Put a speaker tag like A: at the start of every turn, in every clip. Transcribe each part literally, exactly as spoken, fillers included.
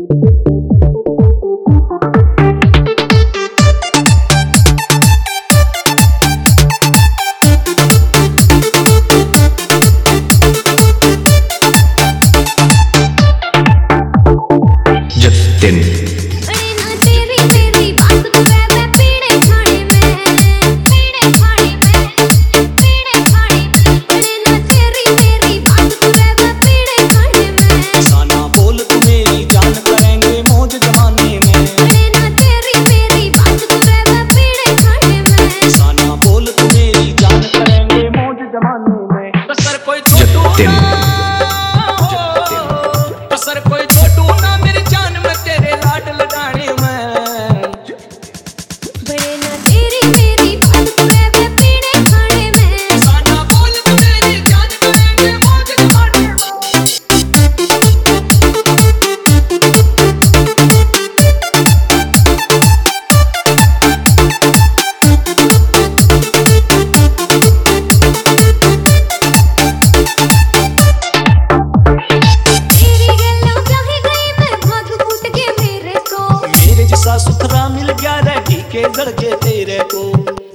A: सुथरा मिल गया रेडी के लड़के तेरे को।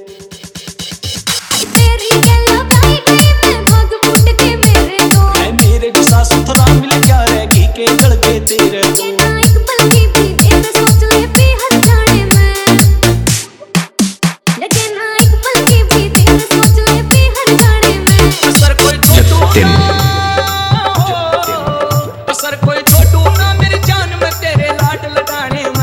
B: तेरी गल्ला भाई गई मैं भाग फुट के मेरे को।
A: मेरे जैसा सुथरा मिल गया रेडी के लड़के तेरे को।
B: ना एक पल की भी देर सोच ले बेहद जाने में। लगे ना एक पल की भी देर सोच ले बेहद जाने में।
A: असर कोई छोटू ना, असर कोई छोटू ना मेरी जान में तेरे लाड लगाने में।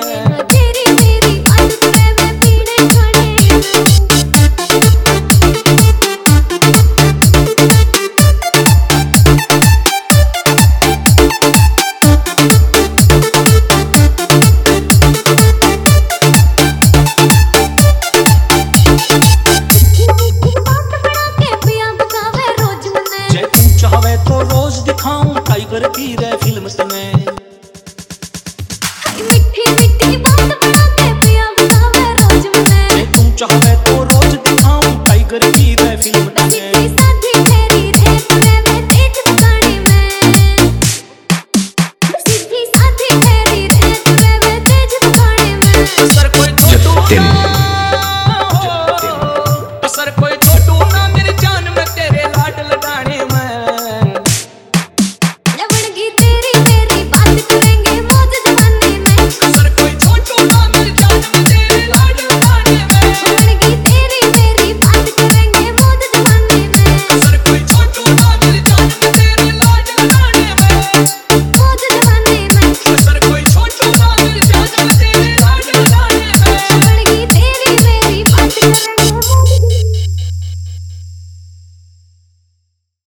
A: चाहे तो रोज दिखाऊं टाइगर की रे फिल्म में।
B: मिठी मिठी बात बना के पिया बतावे रोज में।
A: तुम चाहे तो रोज दिखाऊं टाइगर की रे फिल्म में।
B: साथी तेरी रेत में मैं तेज बगाने में। सीधी साथी तेरी रेत में मैं तेज बगाने में।
A: असर कोई छोटू ना, असर कोई छोटू ना मेरी जान में तेरे लाड लगाने में।
B: मोज जमाने में